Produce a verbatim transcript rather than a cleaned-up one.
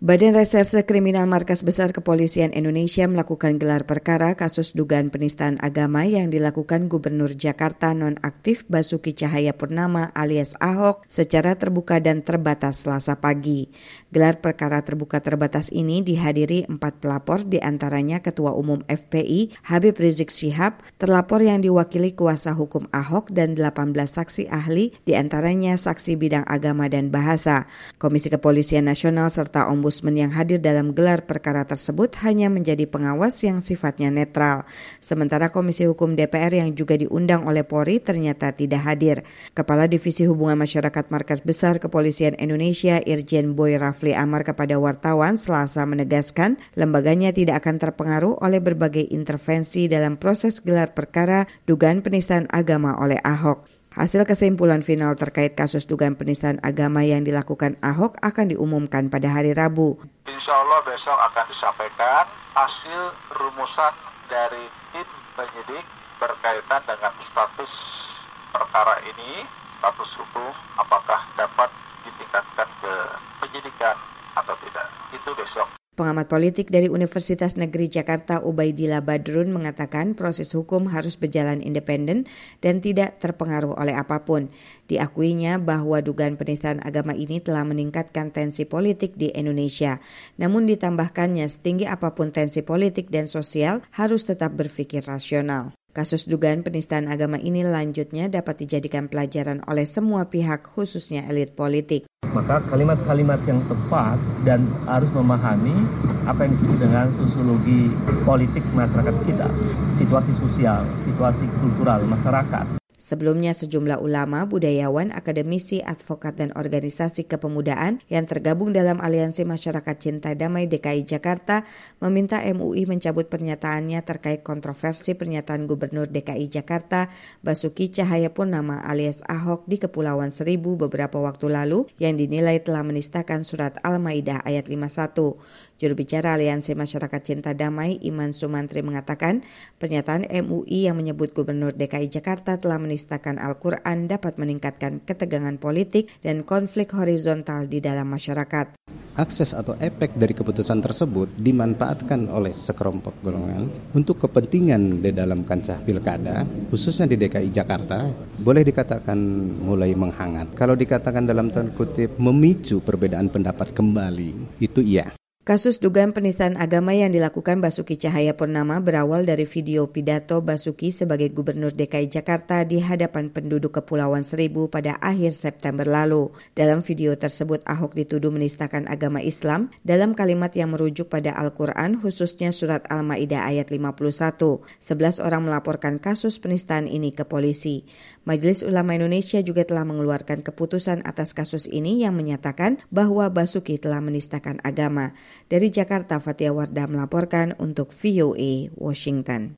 Badan Reserse Kriminal Markas Besar Kepolisian Indonesia melakukan gelar perkara kasus dugaan penistaan agama yang dilakukan Gubernur Jakarta nonaktif Basuki Cahayapurnama alias Ahok secara terbuka dan terbatas Selasa pagi. Gelar perkara terbuka terbatas ini dihadiri empat pelapor, diantaranya Ketua Umum F P I Habib Rizik Syihab, terlapor yang diwakili kuasa hukum Ahok dan delapan belas saksi ahli, diantaranya saksi bidang agama dan bahasa. Komisi Kepolisian Nasional serta Ombudsman yang hadir dalam gelar perkara tersebut hanya menjadi pengawas yang sifatnya netral. Sementara Komisi Hukum D P R yang juga diundang oleh Polri ternyata tidak hadir. Kepala Divisi Hubungan Masyarakat Markas Besar Kepolisian Indonesia Irjen Boy Rafli Amar kepada wartawan Selasa menegaskan lembaganya tidak akan terpengaruh oleh berbagai intervensi dalam proses gelar perkara dugaan penistaan agama oleh Ahok. Hasil kesimpulan final terkait kasus dugaan penistaan agama yang dilakukan Ahok akan diumumkan pada hari Rabu. Insya Allah besok akan disampaikan hasil rumusan dari tim penyidik berkaitan dengan status perkara ini, status hukum, apakah dapat ditingkatkan ke penyidikan atau tidak. Itu besok. Pengamat politik dari Universitas Negeri Jakarta Ubaidillah Badrun mengatakan proses hukum harus berjalan independen dan tidak terpengaruh oleh apapun. Diakuinya bahwa dugaan penistaan agama ini telah meningkatkan tensi politik di Indonesia. Namun ditambahkannya setinggi apapun tensi politik dan sosial harus tetap berpikir rasional. Kasus dugaan penistaan agama ini lanjutnya dapat dijadikan pelajaran oleh semua pihak, khususnya elit politik. Maka kalimat-kalimat yang tepat dan harus memahami apa yang disebut dengan sosiologi politik masyarakat kita, situasi sosial, situasi kultural masyarakat. Sebelumnya sejumlah ulama, budayawan, akademisi, advokat, dan organisasi kepemudaan yang tergabung dalam Aliansi Masyarakat Cinta Damai D K I Jakarta meminta M U I mencabut pernyataannya terkait kontroversi pernyataan Gubernur D K I Jakarta Basuki Cahayapurnama alias Ahok di Kepulauan Seribu beberapa waktu lalu yang dinilai telah menistakan surat Al-Maidah ayat lima puluh satu. Juru bicara Aliansi Masyarakat Cinta Damai Iman Sumantri mengatakan pernyataan M U I yang menyebut Gubernur D K I Jakarta telah menistakan Al-Quran dapat meningkatkan ketegangan politik dan konflik horizontal di dalam masyarakat. Akses atau efek dari keputusan tersebut dimanfaatkan oleh sekelompok golongan untuk kepentingan di dalam kancah pilkada, khususnya di D K I Jakarta, boleh dikatakan mulai menghangat. Kalau dikatakan dalam tanda kutip memicu perbedaan pendapat kembali, itu iya. Kasus dugaan penistaan agama yang dilakukan Basuki Cahayapurnama berawal dari video pidato Basuki sebagai Gubernur D K I Jakarta di hadapan penduduk Kepulauan Seribu pada akhir September lalu. Dalam video tersebut Ahok dituduh menistakan agama Islam dalam kalimat yang merujuk pada Al-Quran, khususnya surat Al-Maidah ayat lima puluh satu. Sebelas orang melaporkan kasus penistaan ini ke polisi. Majelis Ulama Indonesia juga telah mengeluarkan keputusan atas kasus ini yang menyatakan bahwa Basuki telah menistakan agama. Dari Jakarta, Fatia Wardah melaporkan untuk V O A Washington.